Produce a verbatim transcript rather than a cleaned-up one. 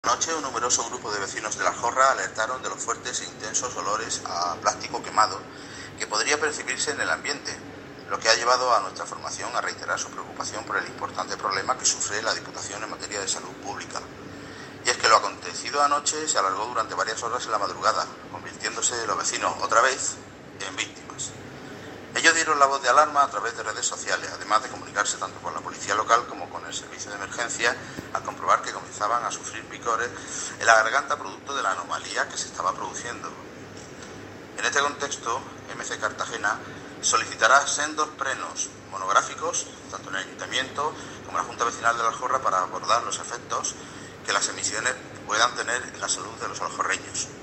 Anoche un numeroso grupo de vecinos de La Jorra alertaron de los fuertes e intensos olores a plástico quemado que podría percibirse en el ambiente, lo que ha llevado a nuestra formación a reiterar su preocupación por el importante problema que sufre la Diputación en materia de salud pública. Y es que lo acontecido anoche se alargó durante varias horas en la madrugada, convirtiéndose los vecinos otra vez en víctimas. Ellos dieron la voz de alarma a través de redes sociales, además de comunicarse tanto con la policía local como con el servicio de emergencia, al comprobar que comenzaban a sufrir picores en la garganta producto de la anomalía que se estaba produciendo. En este contexto, M C Cartagena solicitará sendos plenos monográficos, tanto en el Ayuntamiento como en la Junta Vecinal de La Jorra, para abordar los efectos que las emisiones puedan tener en la salud de los aljorreños.